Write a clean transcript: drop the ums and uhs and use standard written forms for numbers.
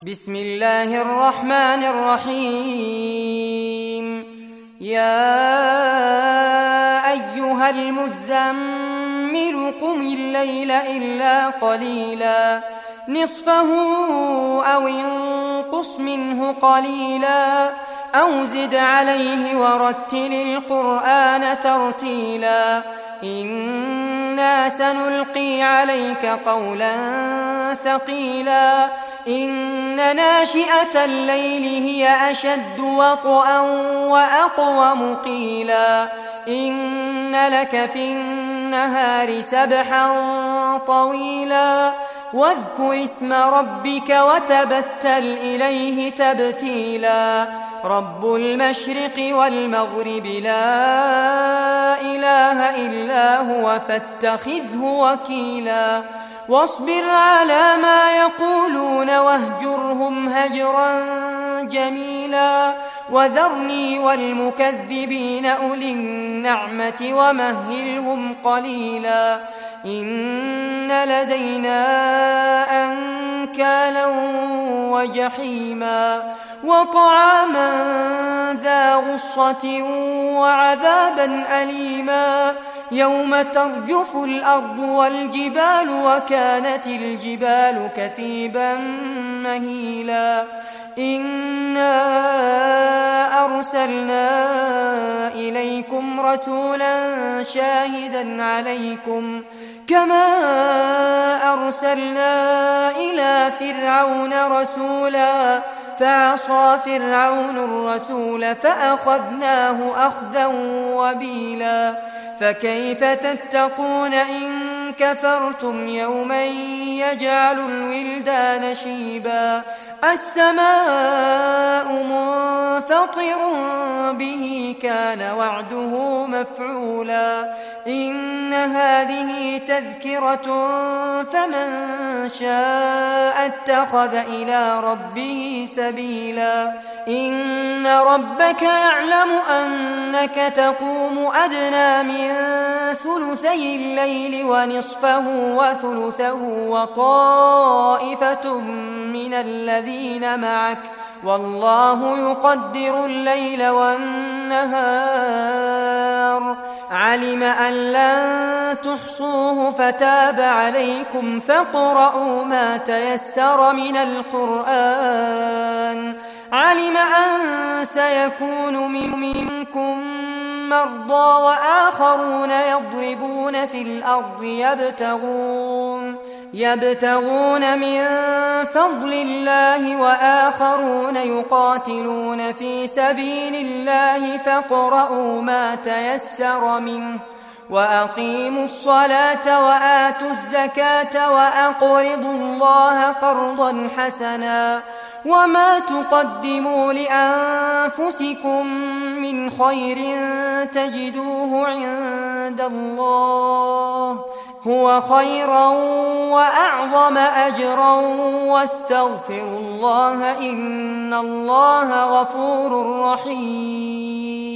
بسم الله الرحمن الرحيم. يا أيها المزمل قم الليل إلا قليلا نصفه أو انقص منه قليلا أو زد عليه ورتل القرآن ترتيلا إنا سنلقي عليك قولا ثقيلا إن ناشئة الليل هي أشد وطئا وأقوم قيلا إن لك في النهار سبحا طويلا واذكر اسم ربك وتبتل إليه تبتيلا رب المشرق والمغرب لا إله إلا هو فاتخذه وكيلا واصبر على ما يقولون واهجرهم هجرا جميلا وذرني والمكذبين أولي النعمة ومهلهم قليلا إن لدينا أنكالا وجحيما وطعاما ذا غصة وعذابا أليما يوم ترجف الأرض والجبال وكانت الجبال كثيبا مهيلا إنا أرسلنا إليكم رسولا شاهدا عليكم كما أرسلنا إلى فرعون رسولا فعصى فرعون الرسول فأخذناه أخذا وبيلا فكيف تتقون إن كفرتم يوما يجعل الولدان شيبا السماء منفطر به كان وعده مفعولا إن هذه تذكرة فمن شاء اتخذ إلى ربه سبيلا إن ربك يعلم أنك تقوم أدنى من ثلثي الليل ونصفه وثلثه وطائفة من الذين معك والله يقدر الليل والنهار علم أن لن تحصوه فتاب عليكم فاقرؤوا ما تيسر من القرآن علم أن سيكون منكم مرضى وآخرون يضربون في الأرض يبتغون من فضل الله وآخرون يقاتلون في سبيل الله فاقرؤوا ما تيسر منه وأقيموا الصلاة وآتوا الزكاة وأقرضوا الله قرضا حسنا وما تقدموا لأنفسكم من خير تجدوه عند الله هو خيرا وأعظم أجرا واستغفروا الله إن الله غفور رحيم.